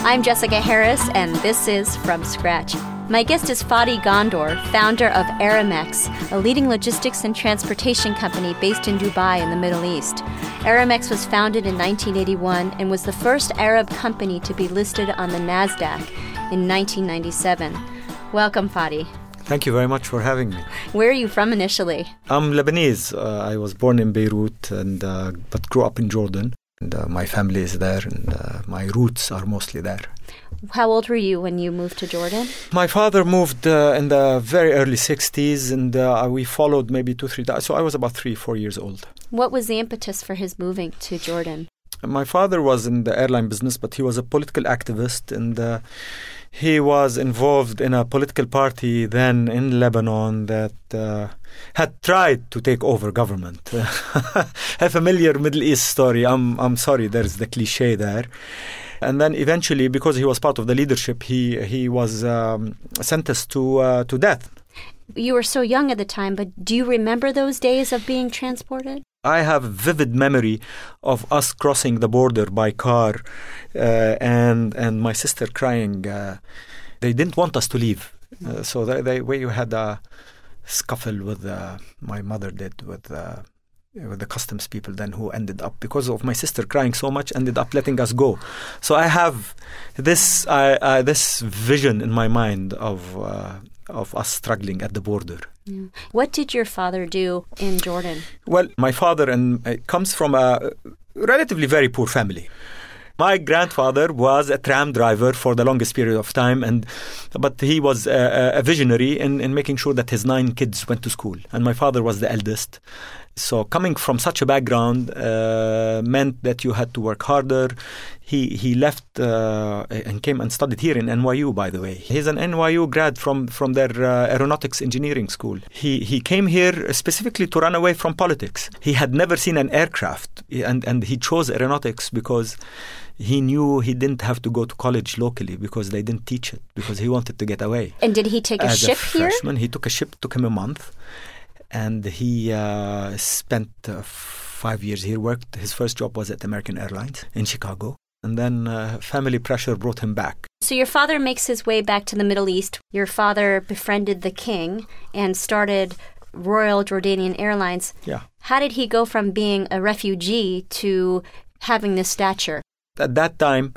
I'm Jessica Harris, and this is From Scratch. My guest is Fadi Gondor, founder of Aramex, a leading logistics and transportation company based in Dubai in the Middle East. Aramex was founded in 1981 and was the first Arab company to be listed on the NASDAQ in 1997. Welcome, Fadi. Thank you very much for having me. Where are you from initially? I'm Lebanese. I was born in Beirut but grew up in Jordan. And my family is there, and my roots are mostly there. How old were you when you moved to Jordan? My father moved in the very early 60s, and we followed maybe 2-3 times. So I was about 3-4 years old. What was the impetus for his moving to Jordan? My father was in the airline business, but he was a political activist, and he was involved in a political party then in Lebanon that had tried to take over government. A familiar Middle East story. I'm sorry, there's the cliche there. And then eventually, because he was part of the leadership, he was sentenced to death. You were so young at the time, but do you remember those days of being transported? I have vivid memory of us crossing the border by car and my sister crying. They didn't want us to leave. So we had a scuffle with my mother did with the customs people then, who ended up, because of my sister crying so much, ended up letting us go. So I have this vision in my mind of us struggling at the border. Yeah. What did your father do in Jordan? Well, my father comes from a relatively very poor family. My grandfather was a tram driver for the longest period of time, but he was a visionary in making sure that his 9 kids went to school. And my father was the eldest. So coming from such a background meant that you had to work harder. He left and came and studied here in NYU, by the way. He's an NYU grad from their aeronautics engineering school. He came here specifically to run away from politics. He had never seen an aircraft, and he chose aeronautics because he knew he didn't have to go to college locally because they didn't teach it, because he wanted to get away. And did he take a ship here? Freshman, he took a ship, took him a month. And he spent 5 years here, worked. His first job was at American Airlines in Chicago. And then family pressure brought him back. So your father makes his way back to the Middle East. Your father befriended the king and started Royal Jordanian Airlines. Yeah. How did he go from being a refugee to having this stature? At that time,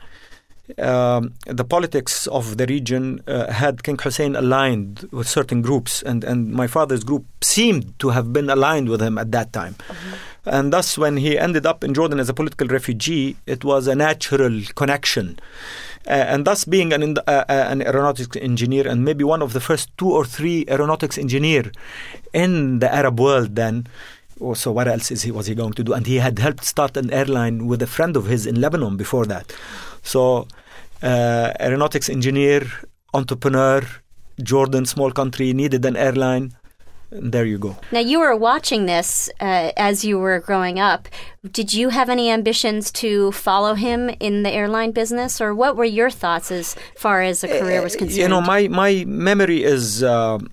the politics of the region had King Hussein aligned with certain groups, and my father's group seemed to have been aligned with him at that time. Mm-hmm. And thus, when he ended up in Jordan as a political refugee, it was a natural connection. And thus, being an aeronautics engineer, and maybe one of the first 2 or 3 aeronautics engineer in the Arab world then, so what else was he going to do? And he had helped start an airline with a friend of his in Lebanon before that. So aeronautics engineer, entrepreneur, Jordan, small country, needed an airline. And there you go. Now, you were watching this as you were growing up. Did you have any ambitions to follow him in the airline business? Or what were your thoughts as far as a career was concerned? My memory is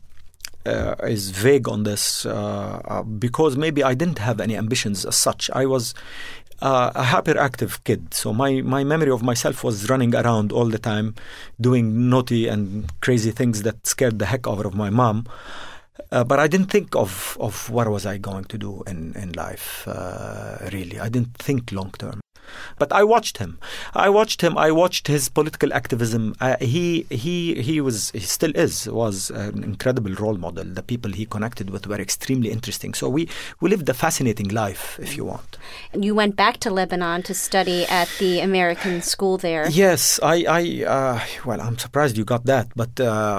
vague on this because maybe I didn't have any ambitions as such. I was a hyperactive kid, so my memory of myself was running around all the time, doing naughty and crazy things that scared the heck out of my mom. But I didn't think of what was I going to do in life, really. I didn't think long term. But I watched him. I watched his political activism. He still was an incredible role model. The people he connected with were extremely interesting. So we lived a fascinating life, if you want. And you went back to Lebanon to study at the American school there. Yes, I'm surprised you got that. But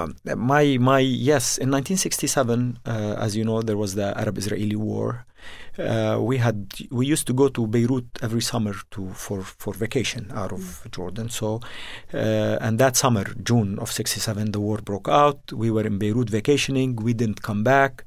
yes, in 1967, as you know, there was the Arab-Israeli war. We used to go to Beirut every summer for vacation out of Jordan. So, and that summer, June of '67, the war broke out. We were in Beirut vacationing. We didn't come back.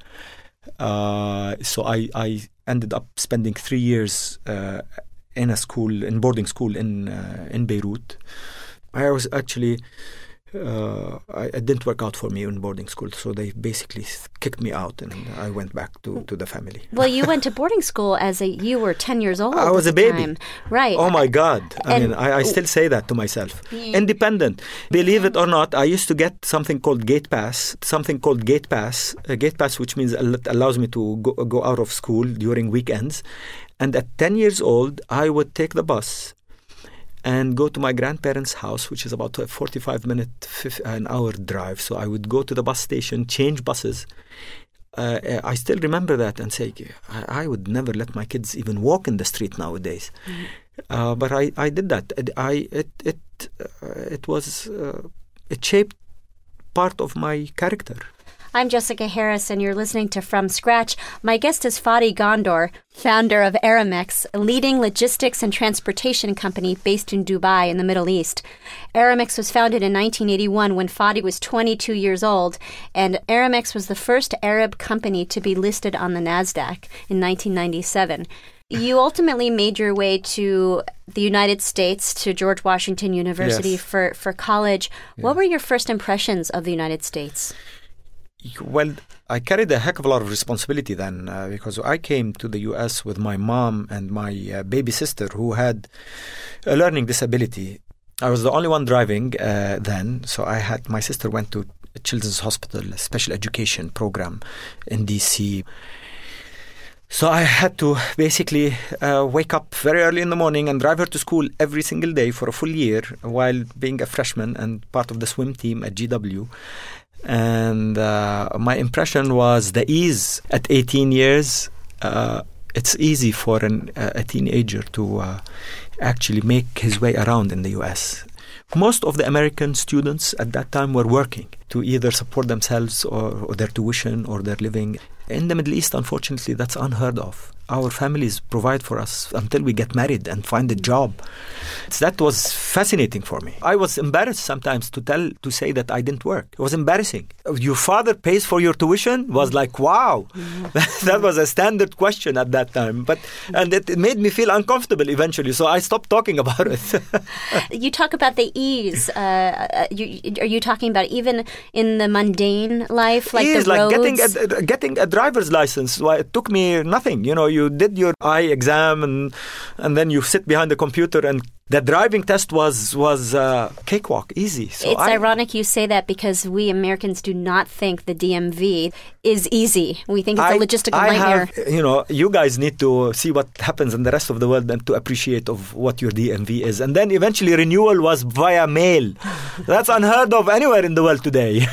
So I ended up spending 3 years in boarding school in Beirut. I was actually it didn't work out for me in boarding school, so they basically kicked me out, and I went back to the family. Well, you went to boarding school you were 10 years old. I was a baby. Time. Right. Oh my God. I still say that to myself. Independent. Believe it or not, I used to get something called Gate Pass. A Gate Pass, which means it allows me to go out of school during weekends. And at 10 years old, I would take the bus and go to my grandparents' house, which is about a 45-minute, an hour drive. So I would go to the bus station, change buses. I still remember that and say, I would never let my kids even walk in the street nowadays. But I did that. It shaped part of my character. I'm Jessica Harris, and you're listening to From Scratch. My guest is Fadi Gondor, founder of Aramex, a leading logistics and transportation company based in Dubai in the Middle East. Aramex was founded in 1981 when Fadi was 22 years old, and Aramex was the first Arab company to be listed on the NASDAQ in 1997. You ultimately made your way to the United States, to George Washington University, yes, for college. Yeah. What were your first impressions of the United States? Well, I carried a heck of a lot of responsibility then because I came to the U.S. with my mom and my baby sister who had a learning disability. I was the only one driving then, so my sister went to Children's Hospital, a special education program in D.C. So I had to basically wake up very early in the morning and drive her to school every single day for a full year while being a freshman and part of the swim team at GW. And my impression was the ease. At 18 years, it's easy for a teenager to actually make his way around in the U.S. Most of the American students at that time were working to either support themselves or their tuition or their living. In the Middle East, unfortunately, that's unheard of. Our families provide for us until we get married and find a job. That was fascinating for me. I was embarrassed sometimes to say that I didn't work. It was embarrassing. Your father pays for your tuition? Was like, wow. That was a standard question at that time. And it made me feel uncomfortable eventually, so I stopped talking about it. You talk about the ease. Are you talking about even in the mundane life, like ease, the roads? Like getting a driver's license. Well, it took me nothing. You did your eye exam and then you sit behind the computer, and the driving test was cakewalk, easy. So it's ironic you say that because we Americans do not think the DMV is easy. We think it's a logistical nightmare. You guys need to see what happens in the rest of the world and to appreciate of what your DMV is. And then eventually renewal was via mail. That's unheard of anywhere in the world today.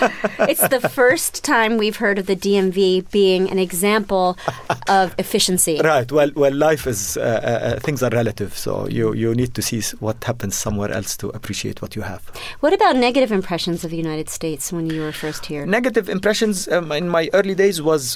It's the first time we've heard of the DMV being an example of efficiency. Right. Well, life is things are relative, so you need to see what happens somewhere else to appreciate what you have. What about negative impressions of the United States when you were first here? Negative impressions in my early days was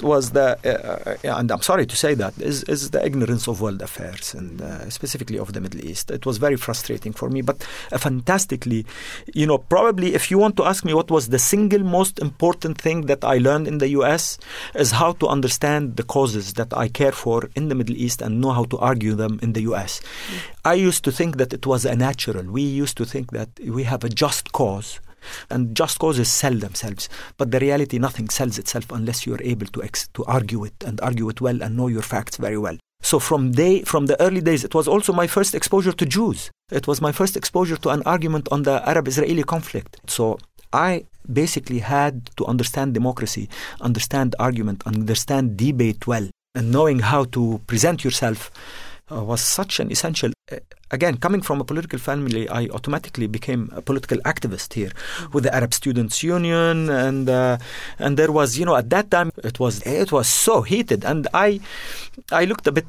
the and I'm sorry to say that is the ignorance of world affairs and specifically of the Middle East. It was very frustrating for me, but fantastically, probably if you want to ask me what was the single most important thing that I learned in the US is how to understand the causes that I care for in the Middle East and know how to argue them in the US. I used to think that it was a natural. We used to think that we have a just cause, and just causes sell themselves. But the reality, nothing sells itself unless you are able to argue it and argue it well and know your facts very well. So from the early days, it was also my first exposure to Jews. It was my first exposure to an argument on the Arab-Israeli conflict. So I basically had to understand democracy, understand argument, understand debate well, and knowing how to present yourself was such an essential. Again, coming from a political family, I automatically became a political activist here with the Arab Students Union, and there was, at that time it was so heated, and I looked a bit,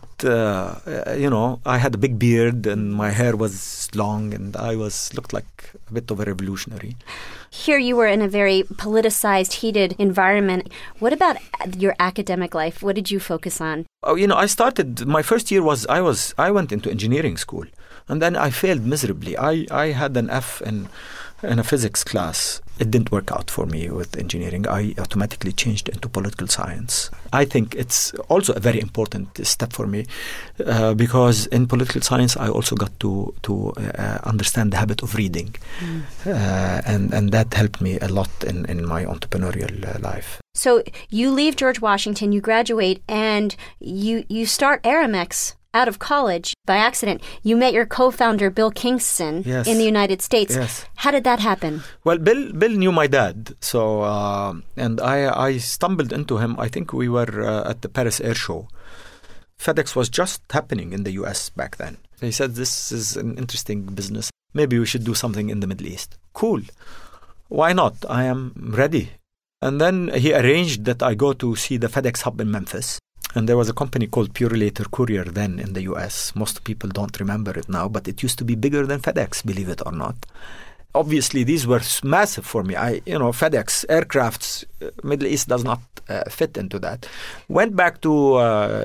I had a big beard and my hair was long, and I looked like a bit of a revolutionary. Here you were in a very politicized, heated environment. What about your academic life? What did you focus on? I started, my first year I went into engineering school, and then I failed miserably. I had an F in a physics class. it didn't work out for me with engineering. I automatically changed into political science. I think it's also a very important step for me because in political science I also got to understand the habit of reading, and that helped me a lot in my entrepreneurial life. So you leave George Washington, you graduate, and you start Aramex out of college by accident. You met your co-founder, Bill Kingston, in the United States. Yes. How did that happen? Well, Bill knew my dad, so and I stumbled into him. I think we were at the Paris Air Show. FedEx was just happening in the US back then. He said, this is an interesting business. Maybe we should do something in the Middle East. Cool. Why not? I am ready. And then he arranged that I go to see the FedEx hub in Memphis. And there was a company called Purolator Courier then in the US. Most people don't remember it now, but it used to be bigger than FedEx, believe it or not. Obviously, these were massive for me. FedEx, aircrafts, Middle East does not fit into that. Went back to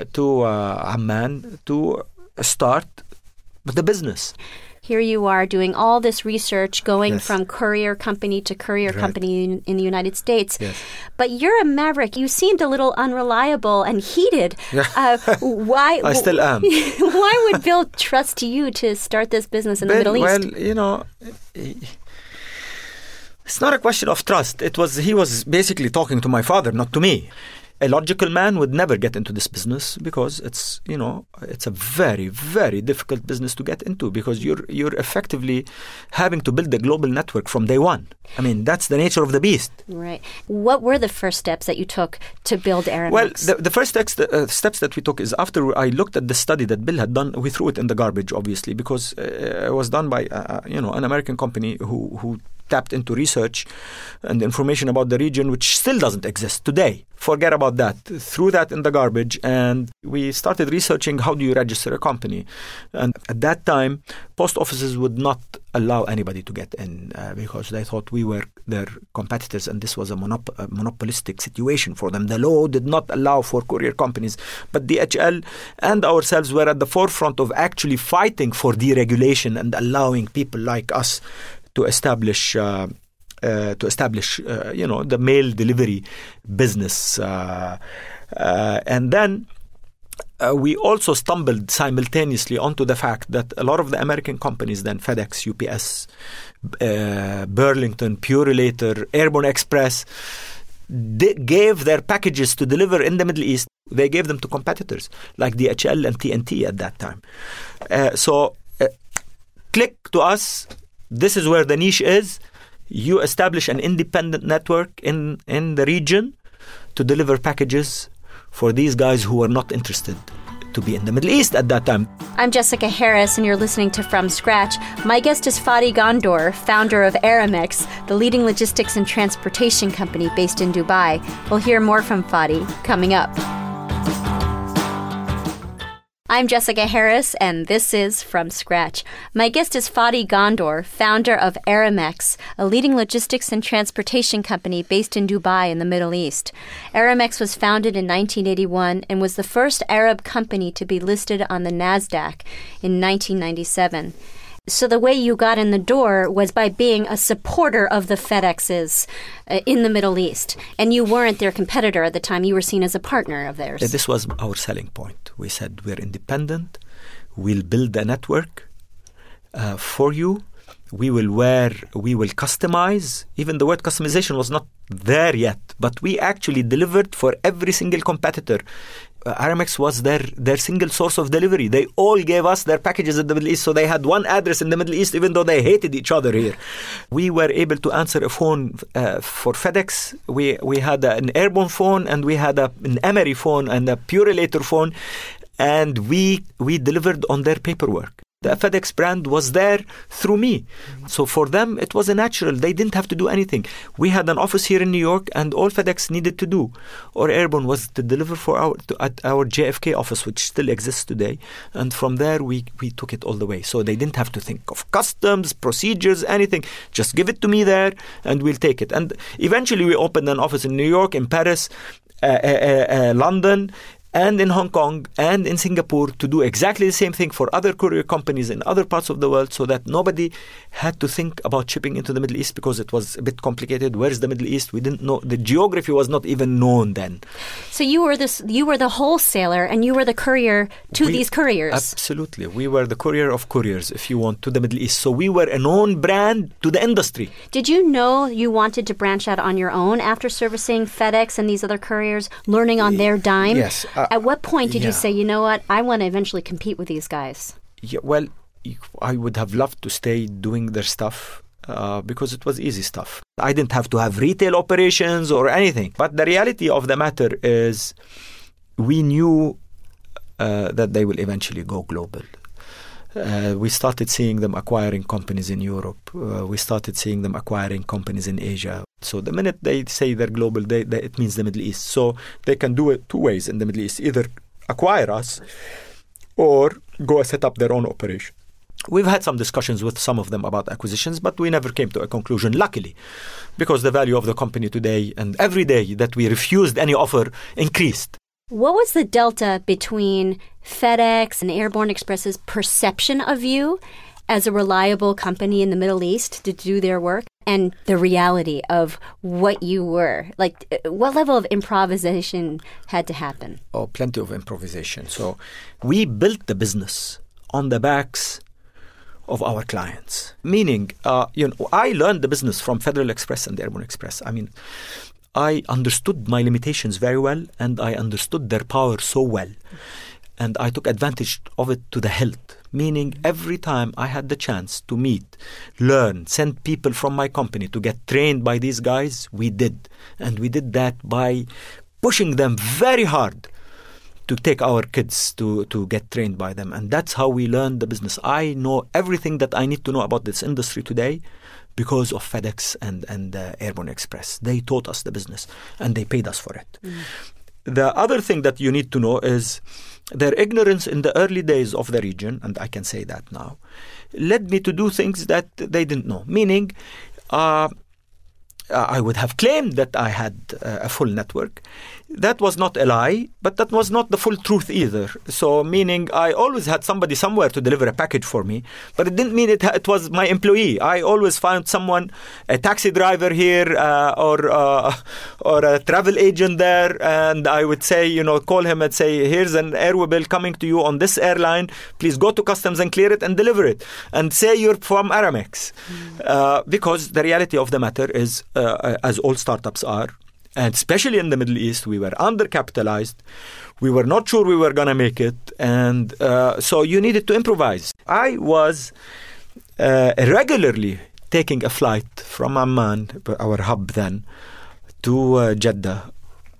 Amman to start the business. Here you are doing all this research, going from courier company to courier company in the United States. Yes. But you're a maverick. You seemed a little unreliable and heated. Why? I still am. Why would Bill trust you to start this business in the Middle East? Well, it's not a question of trust. He was basically talking to my father, not to me. A logical man would never get into this business because it's a very, very difficult business to get into because you're effectively having to build a global network from day one. I mean, that's the nature of the beast. Right. What were the first steps that you took to build Aramex? Well, the first steps that we took is after I looked at the study that Bill had done, we threw it in the garbage, obviously, because it was done by an American company who tapped into research and information about the region, which still doesn't exist today. Forget about that. Threw that in the garbage, and we started researching how do you register a company. And at that time, post offices would not allow anybody to get in because they thought we were their competitors, and this was a monopolistic situation for them. The law did not allow for courier companies, but DHL and ourselves were at the forefront of actually fighting for deregulation and allowing people like us to establish the mail delivery business. And then we also stumbled simultaneously onto the fact that a lot of the American companies, then FedEx, UPS, Burlington, Purolator, Airborne Express, they gave their packages to deliver in the Middle East. They gave them to competitors like DHL and TNT at that time. So click to us. This is where the niche is. You establish an independent network in the region to deliver packages for these guys who were not interested to be in the Middle East at that time. I'm Jessica Harris, and you're listening to From Scratch. My guest is Fadi Gondor, founder of Aramex, the leading logistics and transportation company based in Dubai. We'll hear more from Fadi coming up. I'm Jessica Harris, and this is From Scratch. My guest is Fadi Gondor, founder of Aramex, a leading logistics and transportation company based in Dubai in the Middle East. Aramex was founded in 1981 and was the first Arab company to be listed on the NASDAQ in 1997. So the way you got in the door was by being a supporter of the FedExes in the Middle East. And you weren't their competitor at the time. You were seen as a partner of theirs. This was our selling point. We said, we're independent. We'll build a network for you. We will customize. Even the word customization was not there yet. But we actually delivered for every single competitor. Aramex was their single source of delivery. They all gave us their packages in the Middle East, so they had one address in the Middle East, even though they hated each other here. We were able to answer a phone for FedEx. We had an Airborne phone, and we had an Emery phone and a Purolator phone, and we delivered on their paperwork. The FedEx brand was there through me. So for them, it was a natural. They didn't have to do anything. We had an office here in New York, and all FedEx needed to do, or Airborne, was to deliver at our JFK office, which still exists today. And from there, we took it all the way. So they didn't have to think of customs, procedures, anything. Just give it to me there, and we'll take it. And eventually, we opened an office in New York, in Paris, London, and in Hong Kong and in Singapore to do exactly the same thing for other courier companies in other parts of the world, so that nobody had to think about shipping into the Middle East because it was a bit complicated. Where's the Middle East? We didn't know. The geography was not even known then. So you were the wholesaler and you were the courier to these couriers. Absolutely. We were the courier of couriers, if you want, to the Middle East. So we were a known brand to the industry. Did you know you wanted to branch out on your own after servicing FedEx and these other couriers, learning on their dime? Yes. At what point did you say, you know what, I want to eventually compete with these guys? Yeah, well, I would have loved to stay doing their stuff because it was easy stuff. I didn't have to have retail operations or anything. But the reality of the matter is we knew that they will eventually go global. We started seeing them acquiring companies in Europe. We started seeing them acquiring companies in Asia. So the minute they say they're global, it means the Middle East. So they can do it two ways in the Middle East: either acquire us or go set up their own operation. We've had some discussions with some of them about acquisitions, but we never came to a conclusion, luckily, because the value of the company today and every day that we refused any offer increased. What was the delta between FedEx and Airborne Express's perception of you as a reliable company in the Middle East to do their work and the reality of what you were? Like, what level of improvisation had to happen? Oh, plenty of improvisation. So we built the business on the backs of our clients. Meaning, I learned the business from Federal Express and Airborne Express. I mean, I understood my limitations very well, and I understood their power so well. And I took advantage of it to the hilt. Meaning, every time I had the chance to meet, learn, send people from my company to get trained by these guys, we did. And we did that by pushing them very hard to take our kids to get trained by them. And that's how we learned the business. I know everything that I need to know about this industry today because of FedEx and Airborne Express. They taught us the business and they paid us for it. The other thing that you need to know is their ignorance in the early days of the region, and I can say that now, led me to do things that they didn't know. Meaning, I would have claimed that I had a full network. That was not a lie, but that was not the full truth either. So meaning I always had somebody somewhere to deliver a package for me, but it didn't mean it was my employee. I always found someone, a taxi driver here or a travel agent there, and I would say, call him and say, here's an airway bill coming to you on this airline. Please go to customs and clear it and deliver it. And say you're from Aramex. Because the reality of the matter is, as all startups are, and especially in the Middle East, we were undercapitalized. We were not sure we were going to make it. And so you needed to improvise. I was regularly taking a flight from Amman, our hub then, to Jeddah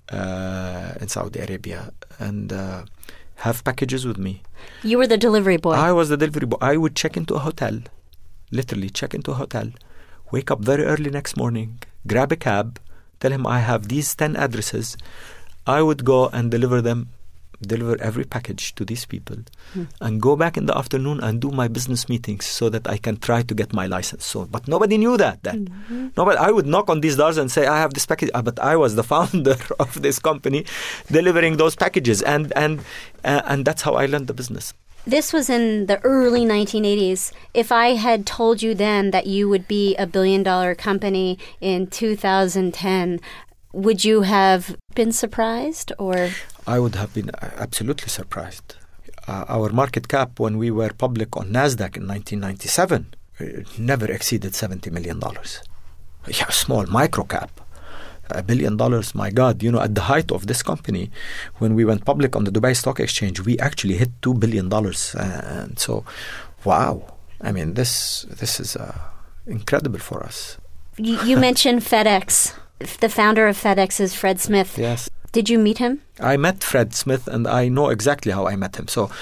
in Saudi Arabia and have packages with me. You were the delivery boy. I was the delivery boy. I would check into a hotel, literally check into a hotel, wake up very early next morning, grab a cab, tell him I have these 10 addresses. I would go and deliver every package to these people and go back in the afternoon and do my business meetings so that I can try to get my license. So, but nobody knew that then. Nobody. I would knock on these doors and say, I have this package. But I was the founder of this company delivering those packages. And that's how I learned the business. This was in the early 1980s. If I had told you then that you would be a billion-dollar company in 2010, would you have been surprised? Or I would have been absolutely surprised. Our market cap when we were public on NASDAQ in 1997 never exceeded $70 million. Yeah, small micro cap. $1 billion, my God, at the height of this company, when we went public on the Dubai Stock Exchange, we actually hit $2 billion. And so, wow. I mean, this is incredible for us. You mentioned FedEx. The founder of FedEx is Fred Smith. Yes. Did you meet him? I met Fred Smith, and I know exactly how I met him. So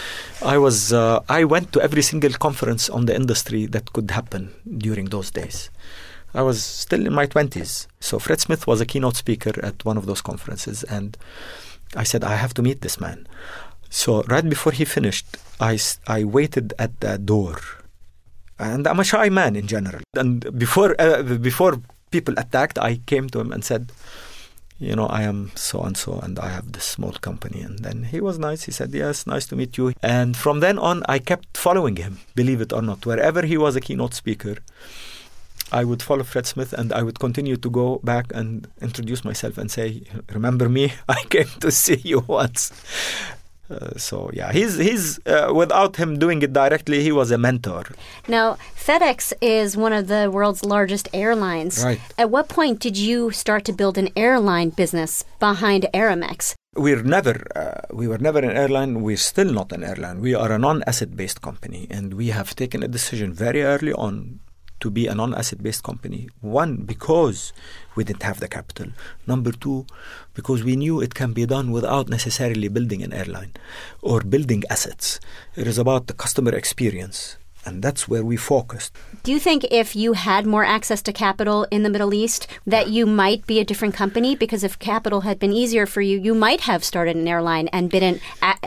I went to every single conference on the industry that could happen during those days. I was still in my 20s. So Fred Smith was a keynote speaker at one of those conferences. And I said, I have to meet this man. So right before he finished, I waited at the door. And I'm a shy man in general. And before people attacked, I came to him and said, I am so and so, and I have this small company. And then he was nice. He said, yes, nice to meet you. And from then on, I kept following him, believe it or not. Wherever he was a keynote speaker, I would follow Fred Smith, and I would continue to go back and introduce myself and say, remember me? I came to see you once. He's without him doing it directly, he was a mentor. Now, FedEx is one of the world's largest airlines. Right. At what point did you start to build an airline business behind Aramex? We were never an airline. We're still not an airline. We are a non-asset-based company, and we have taken a decision very early on to be a non-asset-based company. One, because we didn't have the capital. Number two, because we knew it can be done without necessarily building an airline or building assets. It is about the customer experience, and that's where we focused. Do you think if you had more access to capital in the Middle East that you might be a different company? Because if capital had been easier for you, you might have started an airline and been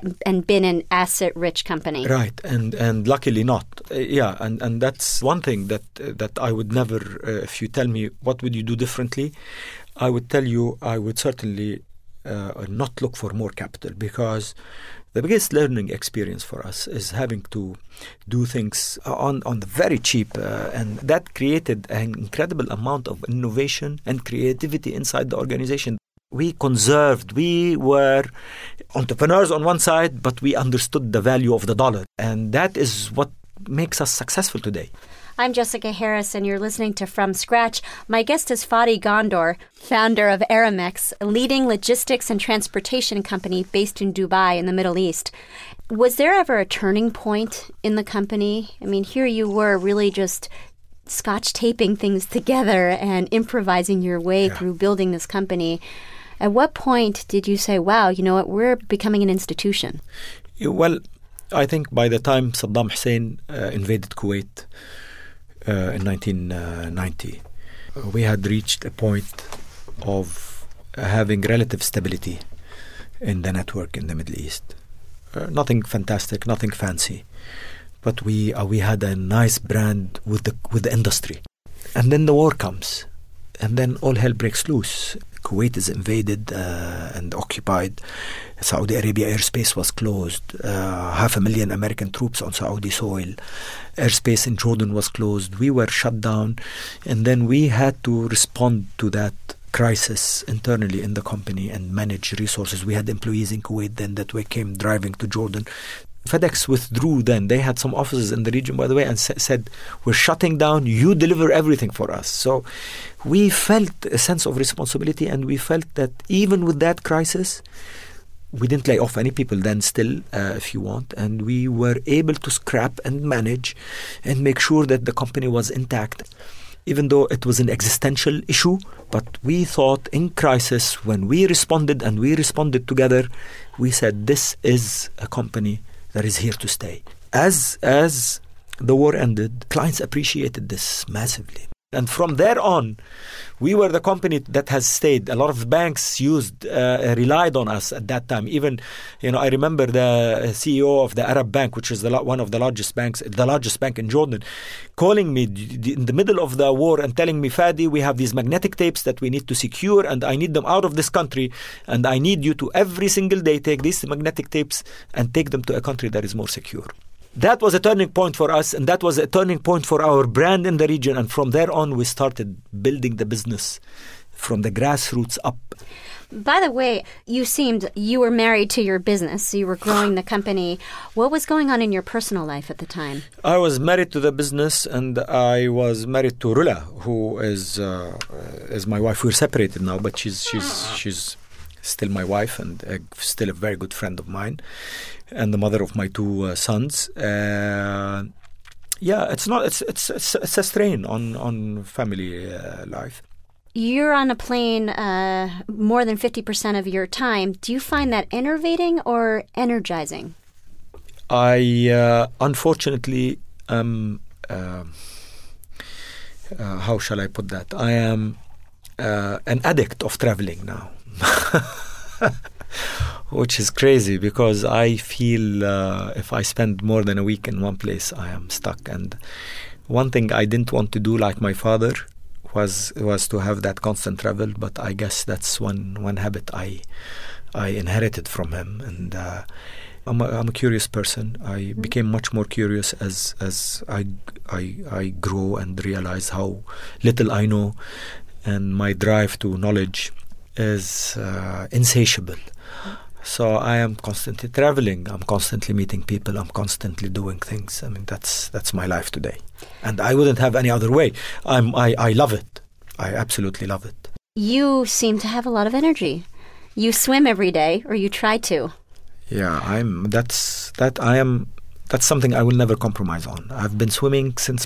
an asset-rich company. Right, and luckily not. And that's one thing that I would never, if you tell me what would you do differently, I would tell you I would certainly not look for more capital, because the biggest learning experience for us is having to do things on the very cheap, and that created an incredible amount of innovation and creativity inside the organization. We conserved. We were entrepreneurs on one side, but we understood the value of the dollar, and that is what makes us successful today. I'm Jessica Harris, and you're listening to From Scratch. My guest is Fadi Gondor, founder of Aramex, a leading logistics and transportation company based in Dubai in the Middle East. Was there ever a turning point in the company? I mean, here you were really just scotch taping things together and improvising your way through building this company. At what point did you say, wow, you know what, we're becoming an institution? Well, I think by the time Saddam Hussein invaded Kuwait, in 1990, we had reached a point of having relative stability in the network in the Middle East. Nothing fantastic, nothing fancy, but we had a nice brand with the industry. And then the war comes, and then all hell breaks loose. Kuwait is invaded and occupied. Saudi Arabia airspace was closed. 500,000 American troops on Saudi soil. Airspace in Jordan was closed. We were shut down. And then we had to respond to that crisis internally in the company and manage resources. We had employees in Kuwait then that we came driving to Jordan. FedEx withdrew then. They had some offices in the region, by the way, and said, we're shutting down. You deliver everything for us. So we felt a sense of responsibility, and we felt that even with that crisis, we didn't lay off any people then still, if you want, and we were able to scrap and manage and make sure that the company was intact, even though it was an existential issue. But we thought in crisis, when we responded and we responded together, we said, this is a company that is here to stay. As the war ended, clients appreciated this massively. And from there on, we were the company that has stayed. A lot of banks relied on us at that time. Even, I remember the CEO of the Arab Bank, which is one of the largest banks, the largest bank in Jordan, calling me in the middle of the war and telling me, Fadi, we have these magnetic tapes that we need to secure, and I need them out of this country, and I need you to every single day take these magnetic tapes and take them to a country that is more secure. That was a turning point for us, and that was a turning point for our brand in the region. And from there on, we started building the business from the grassroots up. By the way, you were married to your business. You were growing the company. What was going on in your personal life at the time? I was married to the business, and I was married to Rula, who is my wife. We're separated now, but she's still my wife and still a very good friend of mine, and the mother of my two sons. It's a strain on family life. You're on a plane more than 50% of your time. Do you find that enervating or energizing? I unfortunately how shall I put that? I am an addict of traveling now. Which is crazy, because I feel if I spend more than a week in one place, I am stuck. And one thing I didn't want to do, like my father, was to have that constant travel. But I guess that's one habit I inherited from him. And I'm a curious person. I became much more curious as I grow and realize how little I know, and my drive to knowledge is insatiable. So I am constantly traveling. I'm constantly meeting people. I'm constantly doing things. I mean, that's my life today, and I wouldn't have any other way. I love it. I absolutely love it. You seem to have a lot of energy. You swim every day, or you try to. Yeah, that's something I will never compromise on. I've been swimming since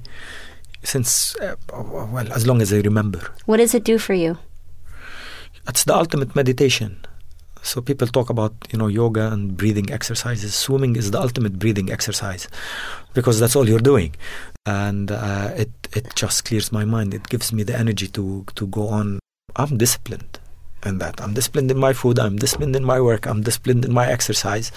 as long as I remember. What does it do for you? It's the ultimate meditation. So people talk about, yoga and breathing exercises. Swimming is the ultimate breathing exercise because that's all you're doing. And it just clears my mind. It gives me the energy to go on. I'm disciplined in that. I'm disciplined in my food. I'm disciplined in my work. I'm disciplined in my exercise.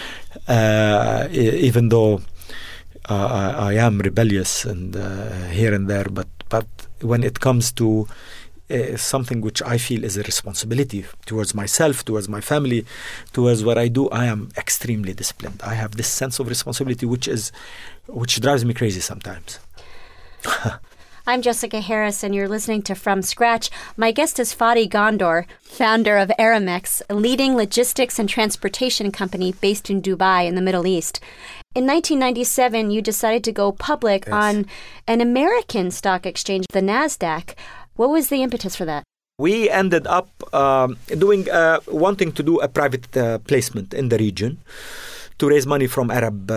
Even though I am rebellious and here and there. But when it comes to something which I feel is a responsibility towards myself, towards my family, towards what I do, I am extremely disciplined. I have this sense of responsibility which drives me crazy sometimes. I'm Jessica Harris, and you're listening to From Scratch. My guest is Fadi Gondor, founder of Aramex, a leading logistics and transportation company based in Dubai in the Middle East. In 1997, you decided to go public on an American stock exchange, the NASDAQ. What was the impetus for that? We ended up wanting to do a private placement in the region to raise money from Arab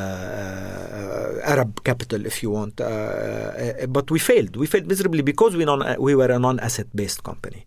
capital, if you want. But we failed. We failed miserably because we were a non-asset-based company.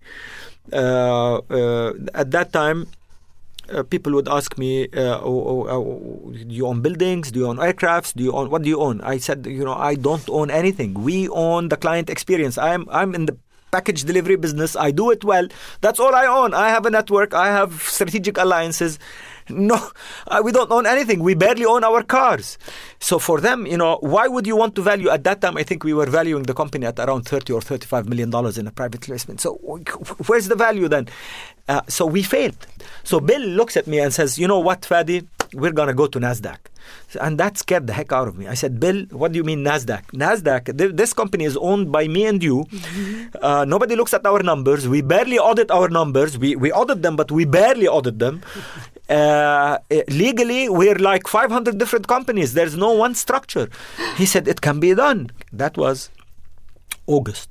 At that time, people would ask me, do you own buildings? Do you own aircrafts? What do you own? I said, I don't own anything. We own the client experience. I'm in the package delivery business. I do it well. That's all I own. I have a network. I have strategic alliances. No, we don't own anything. We barely own our cars. So for them, why would you want to value? At that time, I think we were valuing the company at around $30 or $35 million in a private placement. So where's the value then? So we failed. So Bill looks at me and says, you know what, Fadi? We're going to go to NASDAQ. And that scared the heck out of me. I said, Bill, what do you mean NASDAQ? NASDAQ, this company is owned by me and you. Mm-hmm. Nobody looks at our numbers. We barely audit our numbers. We audit them, but we barely audit them. Legally, we're like 500 different companies. There's no one structure. He said, it can be done. That was August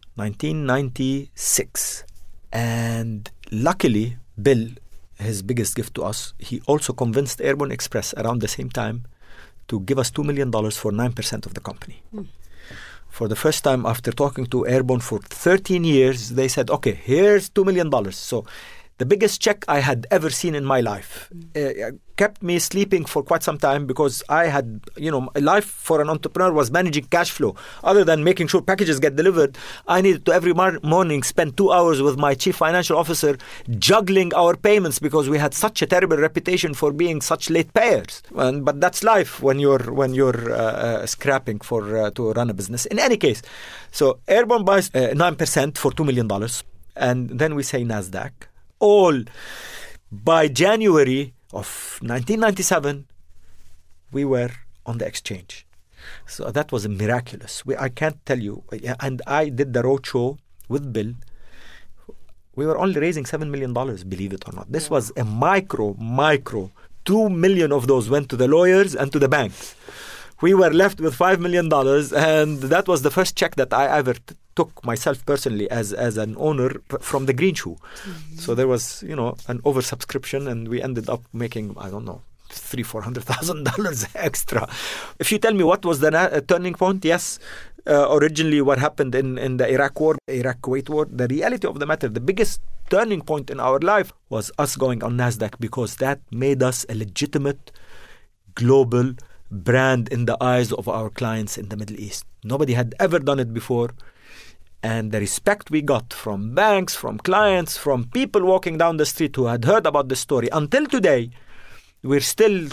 1996. And luckily, Bill, his biggest gift to us, he also convinced Airborne Express around the same time to give us $2 million for 9% of the company. For the first time after talking to Airborne for 13 years, they said, okay, here's $2 million. So the biggest check I had ever seen in my life. Kept me sleeping for quite some time because I had, life for an entrepreneur was managing cash flow. Other than making sure packages get delivered, I needed to every morning spend 2 hours with my chief financial officer juggling our payments because we had such a terrible reputation for being such late payers. But that's life when you're scrapping to run a business. In any case, so Airborne buys 9% for $2 million, and then we say NASDAQ. All by January of 1997, we were on the exchange. So that was miraculous. I can't tell you. And I did the roadshow with Bill. We were only raising $7 million, believe it or not. This was a micro. 2 million of those went to the lawyers and to the banks. We were left with $5 million, and that was the first check that I ever took myself personally as an owner from the Green Shoe. Mm-hmm. So there was, an oversubscription, and we ended up making, I don't know, $300,000-$400,000 extra. If you tell me what was the turning point, yes, originally what happened in the Iraq-Kuwait war, the reality of the matter, the biggest turning point in our life was us going on NASDAQ, because that made us a legitimate global brand in the eyes of our clients in the Middle East. Nobody had ever done it before. And the respect we got from banks, from clients, from people walking down the street who had heard about the story. Until today, we're still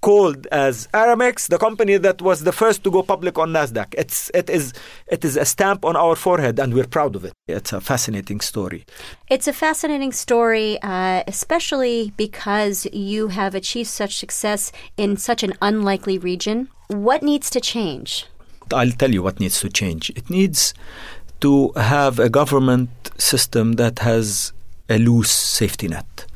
called as Aramex, the company that was the first to go public on NASDAQ. It is a stamp on our forehead, and we're proud of it. It's a fascinating story. It's a fascinating story, especially because you have achieved such success in such an unlikely region. What needs to change? I'll tell you what needs to change. It needs to have a government system that has a loose safety net.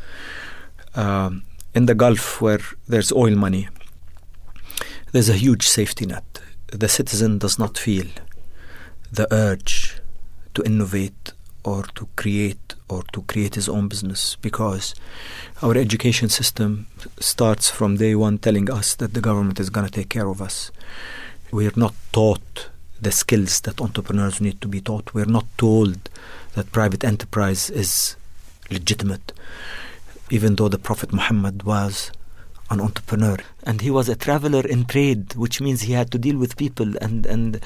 In the Gulf, where there's oil money, there's a huge safety net. The citizen does not feel the urge to innovate or to create his own business, because our education system starts from day one telling us that the government is going to take care of us. We're not taught the skills that entrepreneurs need to be taught. We're not told that private enterprise is legitimate, even though the Prophet Muhammad was an entrepreneur, and he was a traveler in trade, which means he had to deal with people, and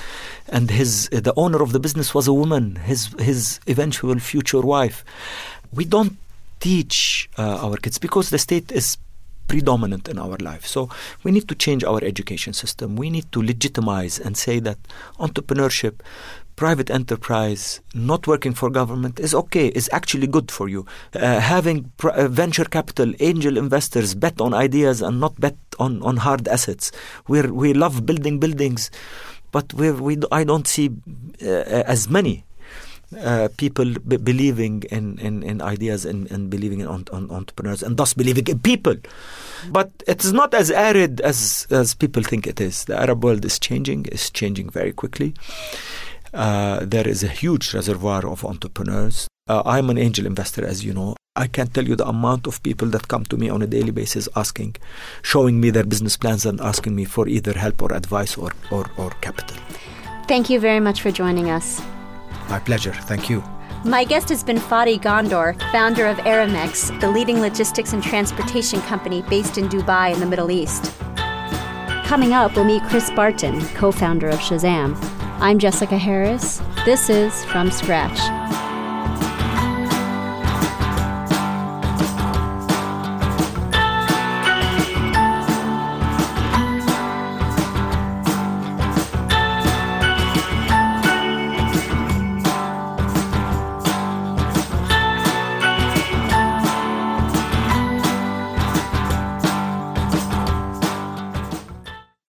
the owner of the business was a woman, his eventual future wife. We don't teach our kids because the state is predominant in our life. So we need to change our education system. We need to legitimize and say that entrepreneurship, private enterprise, not working for government is okay, is actually good for you. Having venture capital, angel investors bet on ideas and not bet on hard assets. We love building buildings, but I don't see as many people believing in ideas and believing in entrepreneurs, and thus believing in people. But it is not as arid as people think it is. The Arab world is changing very quickly. There is a huge reservoir of entrepreneurs. I'm an angel investor, as you know. I can't tell you the amount of people that come to me on a daily basis showing me their business plans and asking me for either help or advice or capital. Thank you very much for joining us. My pleasure. Thank you. My guest has been Fadi Gondor, founder of Aramex, the leading logistics and transportation company based in Dubai in the Middle East. Coming up, we'll meet Chris Barton, co-founder of Shazam. I'm Jessica Harris. This is From Scratch.